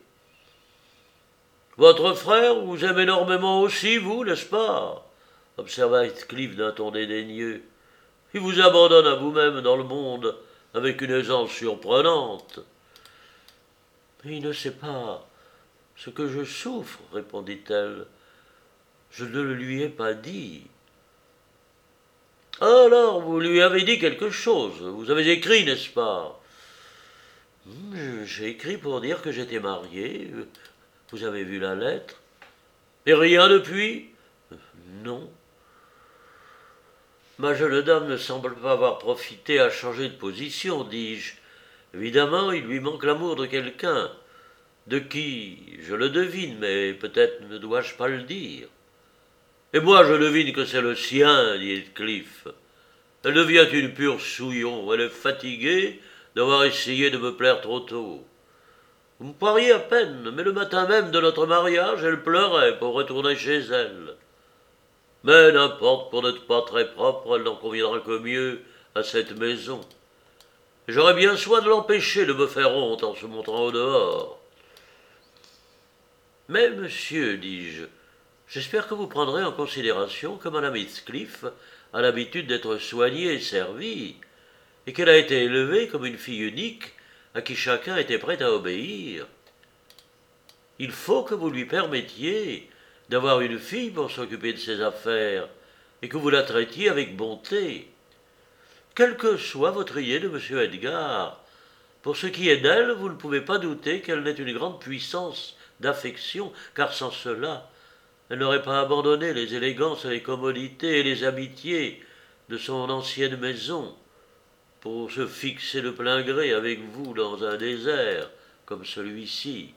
Votre frère vous aime énormément aussi, vous, n'est-ce pas? Observa Heathcliff d'un ton dédaigneux. Il vous abandonne à vous-même dans le monde avec une aisance surprenante. Mais il ne sait pas ce que je souffre, répondit-elle. Je ne le lui ai pas dit. Alors, vous lui avez dit quelque chose. Vous avez écrit, n'est-ce pas? J'ai écrit pour dire que j'étais marié. Vous avez vu la lettre? Et rien depuis? Non. Ma jeune dame ne semble pas avoir profité à changer de position, dis-je. Évidemment, il lui manque l'amour de quelqu'un. De qui, je le devine, mais peut-être ne dois-je pas le dire. Et moi, je devine que c'est le sien, dit Heathcliff. Elle devient une pure souillon. Elle est fatiguée d'avoir essayé de me plaire trop tôt. Vous me croiriez à peine, mais le matin même de notre mariage, elle pleurait pour retourner chez elle. Mais n'importe, pour n'être pas très propre, elle n'en conviendra que mieux à cette maison. J'aurais bien soin de l'empêcher de me faire honte en se montrant au dehors. Mais, monsieur, dis-je, j'espère que vous prendrez en considération que Madame Heathcliff a l'habitude d'être soignée et servie, et qu'elle a été élevée comme une fille unique à qui chacun était prêt à obéir. Il faut que vous lui permettiez d'avoir une fille pour s'occuper de ses affaires, et que vous la traitiez avec bonté. Quelle que soit votre idée de M. Edgar, pour ce qui est d'elle, vous ne pouvez pas douter qu'elle n'ait une grande puissance d'affection, car sans cela, elle n'aurait pas abandonné les élégances, les commodités et les amitiés de son ancienne maison pour se fixer de plein gré avec vous dans un désert comme celui-ci.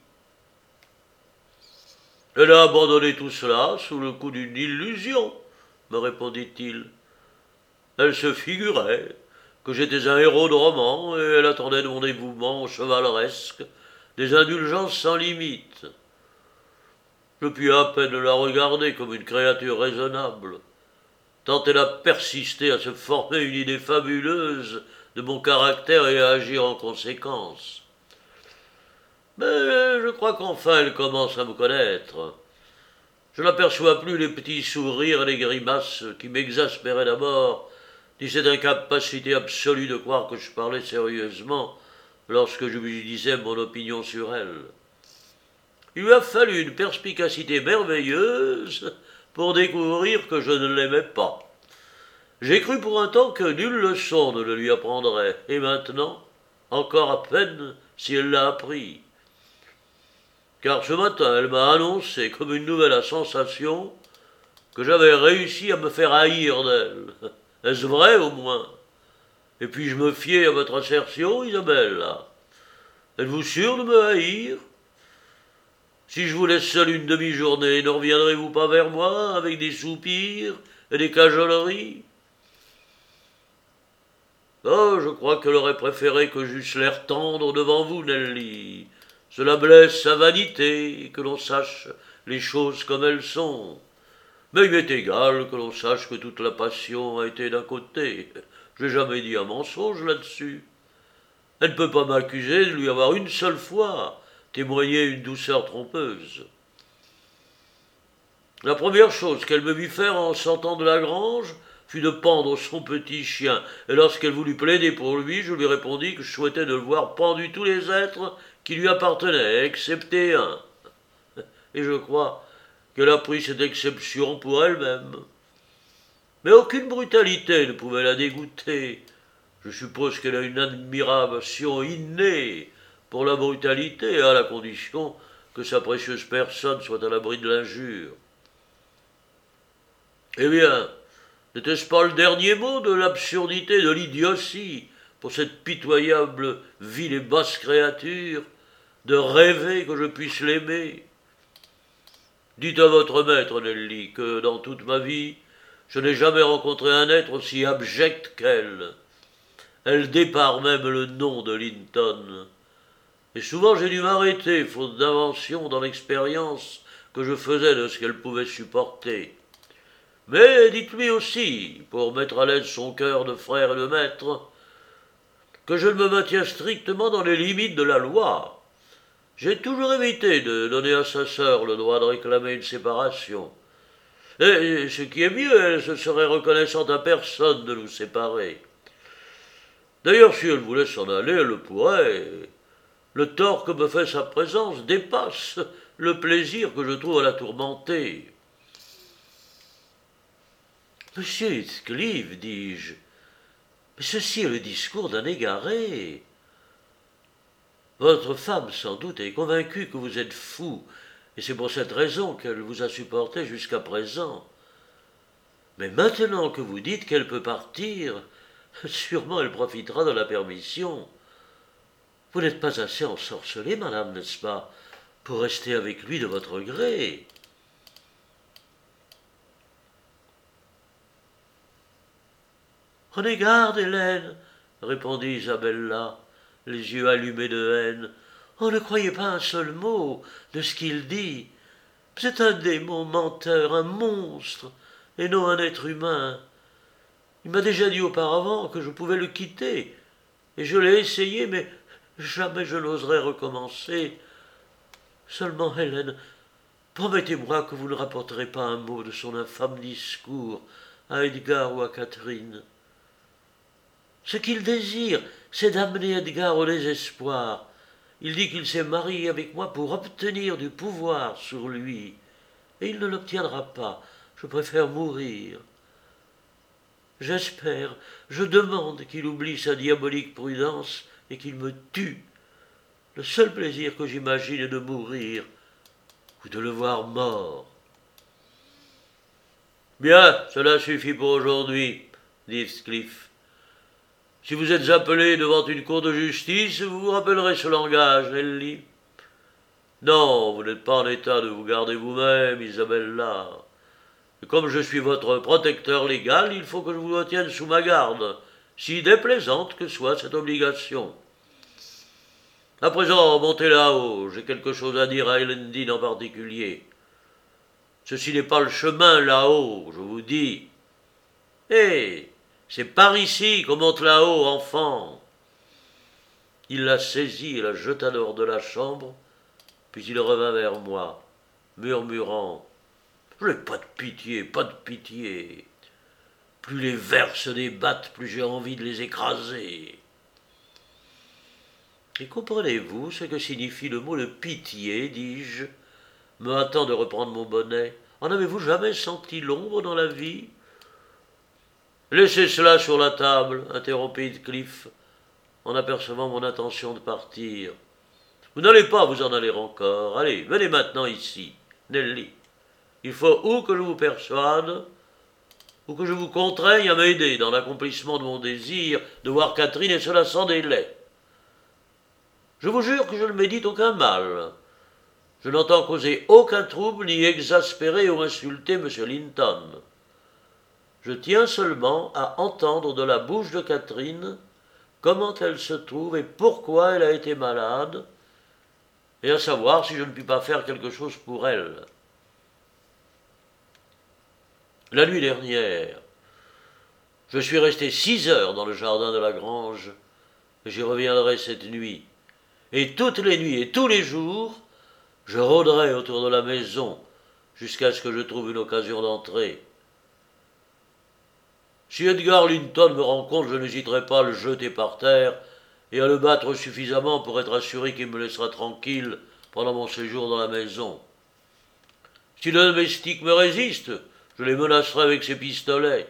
Elle a abandonné tout cela sous le coup d'une illusion, me répondit-il. Elle se figurait que j'étais un héros de roman, et elle attendait de mon dévouement chevaleresque des indulgences sans limite. Je pus à peine la regarder comme une créature raisonnable, tant elle a persisté à se former une idée fabuleuse de mon caractère et à agir en conséquence. Mais je crois qu'enfin elle commence à me connaître. Je n'aperçois plus les petits sourires et les grimaces qui m'exaspéraient d'abord, ni cette incapacité absolue de croire que je parlais sérieusement lorsque je lui disais mon opinion sur elle. Il lui a fallu une perspicacité merveilleuse pour découvrir que je ne l'aimais pas. J'ai cru pour un temps que nulle leçon ne le lui apprendrait, et maintenant, encore à peine si elle l'a appris. Car ce matin, elle m'a annoncé comme une nouvelle sensation que j'avais réussi à me faire haïr d'elle. Est-ce vrai au moins? Et puis je me fiais à votre assertion, Isabelle. Êtes-vous sûre de me haïr? Si je vous laisse seul une demi-journée, ne reviendrez-vous pas vers moi avec des soupirs et des cajoleries? Oh, je crois qu'elle aurait préféré que j'eusse l'air tendre devant vous, Nelly. Cela blesse sa vanité, que l'on sache les choses comme elles sont. Mais il m'est égal que l'on sache que toute la passion a été d'un côté. Je n'ai jamais dit un mensonge là-dessus. Elle ne peut pas m'accuser de lui avoir une seule fois témoigné une douceur trompeuse. La première chose qu'elle me vit faire en sortant de la grange fut de pendre son petit chien, et lorsqu'elle voulut plaider pour lui, je lui répondis que je souhaitais de le voir pendu tous les êtres qui lui appartenaient, excepté un. Et je crois qu'elle a pris cette exception pour elle-même. Mais aucune brutalité ne pouvait la dégoûter. Je suppose qu'elle a une admiration innée pour la brutalité, à la condition que sa précieuse personne soit à l'abri de l'injure. Eh bien, n'était-ce pas le dernier mot de l'absurdité, de l'idiotie, pour cette pitoyable, vile et basse créature, de rêver que je puisse l'aimer? Dites à votre maître, Nelly, que dans toute ma vie, je n'ai jamais rencontré un être aussi abject qu'elle. Elle dépare même le nom de Linton. Et souvent j'ai dû m'arrêter, faute d'invention dans l'expérience que je faisais de ce qu'elle pouvait supporter. Mais dites-lui aussi, pour mettre à l'aise son cœur de frère et de maître, que je me maintiens strictement dans les limites de la loi. J'ai toujours évité de donner à sa sœur le droit de réclamer une séparation. Et ce qui est mieux, elle se serait reconnaissante à personne de nous séparer. D'ailleurs, si elle voulait s'en aller, elle le pourrait. Le tort que me fait sa présence dépasse le plaisir que je trouve à la tourmenter. Monsieur Heathcliff, dis-je, mais ceci est le discours d'un égaré. Votre femme, sans doute, est convaincue que vous êtes fou, et c'est pour cette raison qu'elle vous a supporté jusqu'à présent. Mais maintenant que vous dites qu'elle peut partir, sûrement elle profitera de la permission. Vous n'êtes pas assez ensorcelée, madame, n'est-ce pas, pour rester avec lui de votre gré. Prenez garde, Hélène, répondit Isabella, les yeux allumés de haine. Oh, ne croyez pas un seul mot de ce qu'il dit. C'est un démon menteur, un monstre, et non un être humain. Il m'a déjà dit auparavant que je pouvais le quitter, et je l'ai essayé, mais jamais je n'oserais recommencer. Seulement, Hélène, promettez-moi que vous ne rapporterez pas un mot de son infâme discours à Edgar ou à Catherine. Ce qu'il désire, c'est d'amener Edgar au désespoir. Il dit qu'il s'est marié avec moi pour obtenir du pouvoir sur lui, et il ne l'obtiendra pas. Je préfère mourir. J'espère, je demande qu'il oublie sa diabolique prudence et qu'il me tue. Le seul plaisir que j'imagine est de mourir ou de le voir mort. Bien, cela suffit pour aujourd'hui, dit Heathcliff. Si vous êtes appelé devant une cour de justice, vous vous rappellerez ce langage, Nelly. Non, vous n'êtes pas en état de vous garder vous-même, Isabella. Et comme je suis votre protecteur légal, il faut que je vous retienne sous ma garde, si déplaisante que soit cette obligation. À présent, montez là-haut, j'ai quelque chose à dire à Elendine en particulier. Ceci n'est pas le chemin là-haut, je vous dis. Hé, c'est par ici qu'on monte là-haut, enfant. Il la saisit et la jeta dehors de la chambre, puis il revint vers moi, murmurant « Je n'ai pas de pitié, pas de pitié. Plus les vers se débattent, plus j'ai envie de les écraser. » Et comprenez-vous ce que signifie le mot de pitié, dis-je, me hâtant de reprendre mon bonnet. En avez-vous jamais senti l'ombre dans la vie? Laissez cela sur la table, interrompit Heathcliff, en apercevant mon intention de partir. Vous n'allez pas vous en aller encore. Allez, venez maintenant ici, Nelly. Il faut ou que je vous persuade, ou que je vous contraigne à m'aider dans l'accomplissement de mon désir de voir Catherine, et cela sans délai. Je vous jure que je ne médite aucun mal. Je n'entends causer aucun trouble, ni exaspérer ou insulter M. Linton. Je tiens seulement à entendre de la bouche de Catherine comment elle se trouve et pourquoi elle a été malade, et à savoir si je ne puis pas faire quelque chose pour elle. La nuit dernière, je suis resté six heures dans le jardin de la grange, et j'y reviendrai cette nuit. Et toutes les nuits et tous les jours, je rôderai autour de la maison jusqu'à ce que je trouve une occasion d'entrer. Si Edgar Linton me rencontre, je n'hésiterai pas à le jeter par terre et à le battre suffisamment pour être assuré qu'il me laissera tranquille pendant mon séjour dans la maison. Si le domestique me résiste, je les menacerai avec ses pistolets.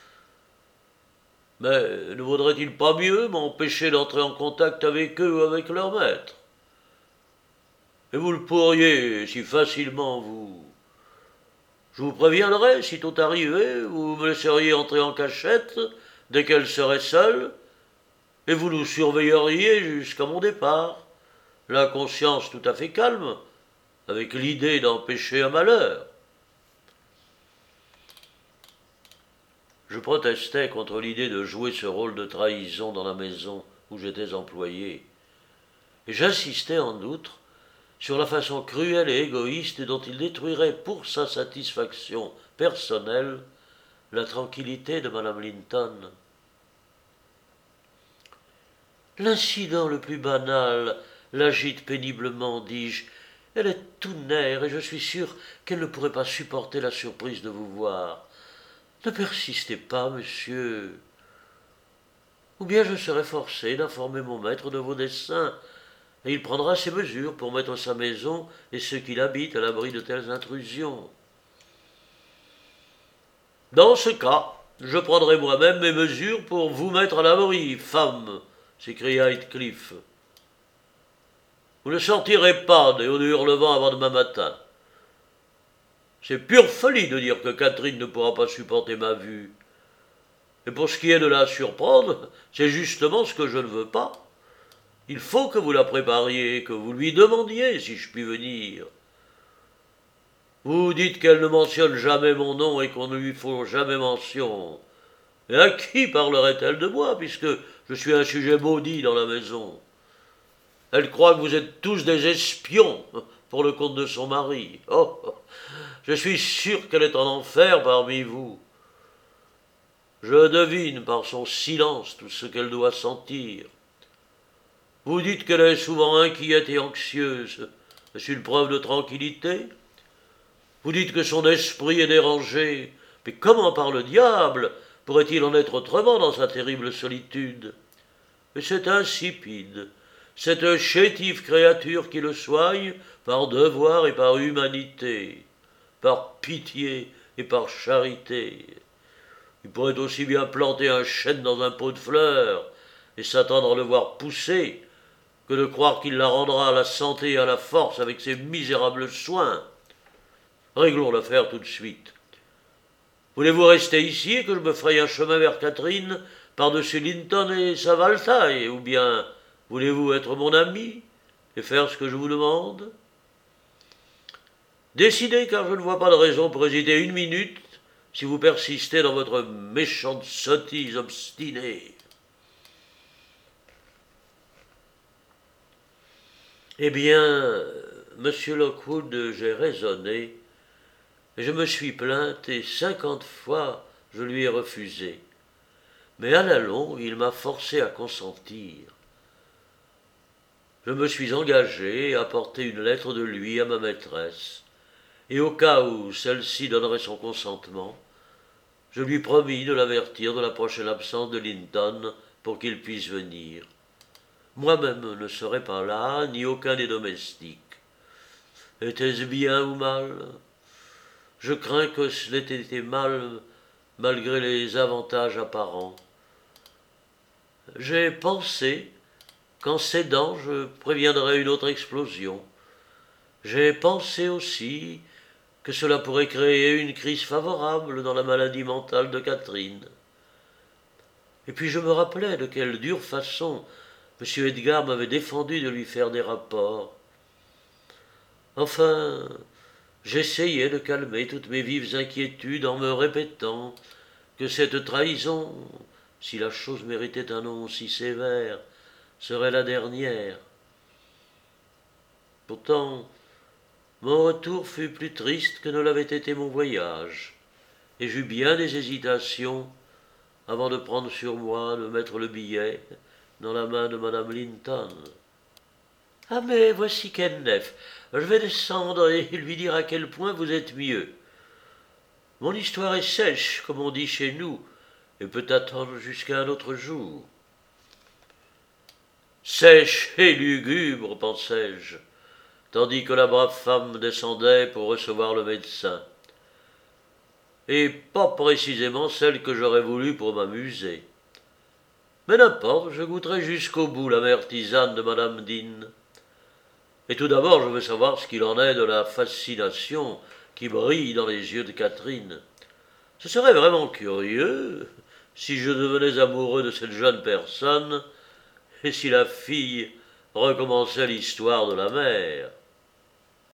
Mais ne vaudrait-il pas mieux m'empêcher d'entrer en contact avec eux ou avec leur maître? Et vous le pourriez si facilement, vous. Je vous préviendrai, sitôt arrivé, vous me laisseriez entrer en cachette dès qu'elle serait seule, et vous nous surveilleriez jusqu'à mon départ, la conscience tout à fait calme, avec l'idée d'empêcher un malheur. Je protestais contre l'idée de jouer ce rôle de trahison dans la maison où j'étais employé, et j'insistais en outre sur la façon cruelle et égoïste dont il détruirait pour sa satisfaction personnelle la tranquillité de madame Linton. L'incident le plus banal l'agite péniblement, dis-je. Elle est tout nerf et je suis sûr qu'elle ne pourrait pas supporter la surprise de vous voir. Ne persistez pas, monsieur. Ou bien je serai forcé d'informer mon maître de vos desseins, et il prendra ses mesures pour mettre sa maison et ceux qui l'habitent à l'abri de telles intrusions. Dans ce cas, je prendrai moi-même mes mesures pour vous mettre à l'abri, femme, s'écria Heathcliff. Vous ne sortirez pas des hauts de Hurlevent avant demain matin. C'est pure folie de dire que Catherine ne pourra pas supporter ma vue. Et pour ce qui est de la surprendre, c'est justement ce que je ne veux pas. Il faut que vous la prépariez, que vous lui demandiez si je puis venir. Vous dites qu'elle ne mentionne jamais mon nom et qu'on ne lui faut jamais mention. Et à qui parlerait-elle de moi, puisque je suis un sujet maudit dans la maison? Elle croit que vous êtes tous des espions pour le compte de son mari. Oh, je suis sûr qu'elle est en enfer parmi vous. Je devine par son silence tout ce qu'elle doit sentir. Vous dites qu'elle est souvent inquiète et anxieuse. Est-ce une preuve de tranquillité? Vous dites que son esprit est dérangé. Mais comment, par le diable, pourrait-il en être autrement dans sa terrible solitude? Mais c'est insipide, cette chétive créature qui le soigne par devoir et par humanité, par pitié et par charité. Il pourrait aussi bien planter un chêne dans un pot de fleurs et s'attendre à le voir pousser que de croire qu'il la rendra à la santé et à la force avec ses misérables soins. Réglons l'affaire tout de suite. Voulez-vous rester ici et que je me fraye un chemin vers Catherine par-dessus Linton et sa valetaille, ou bien voulez-vous être mon ami et faire ce que je vous demande? Décidez, car je ne vois pas de raison pour hésiter une minute si vous persistez dans votre méchante sottise obstinée. Eh bien, monsieur Lockwood, j'ai raisonné, et je me suis plainte, et cinquante fois je lui ai refusé. Mais à la longue, il m'a forcé à consentir. Je me suis engagé à porter une lettre de lui à ma maîtresse, et au cas où celle-ci donnerait son consentement, je lui promis de l'avertir de la prochaine absence de Linton pour qu'il puisse venir. Moi-même ne serais pas là, ni aucun des domestiques. Était-ce bien ou mal? Je crains que ce n'ait été mal, malgré les avantages apparents. J'ai pensé qu'en cédant, je préviendrais une autre explosion. J'ai pensé aussi que cela pourrait créer une crise favorable dans la maladie mentale de Catherine. Et puis je me rappelais de quelle dure façon M. Edgar m'avait défendu de lui faire des rapports. Enfin, j'essayais de calmer toutes mes vives inquiétudes en me répétant que cette trahison, si la chose méritait un nom si sévère, serait la dernière. Pourtant, mon retour fut plus triste que ne l'avait été mon voyage, et j'eus bien des hésitations avant de prendre sur moi de mettre le billet dans la main de madame Linton. « Ah mais voici Kenneth, je vais descendre et lui dire à quel point vous êtes mieux. Mon histoire est sèche, comme on dit chez nous, et peut attendre jusqu'à un autre jour. » Sèche et lugubre, pensai-je, tandis que la brave femme descendait pour recevoir le médecin. Et pas précisément celle que j'aurais voulu pour m'amuser. Mais n'importe, je goûterai jusqu'au bout la mère tisane de madame Dean. Et tout d'abord, je veux savoir ce qu'il en est de la fascination qui brille dans les yeux de Catherine. Ce serait vraiment curieux si je devenais amoureux de cette jeune personne et si la fille recommençait l'histoire de la mère.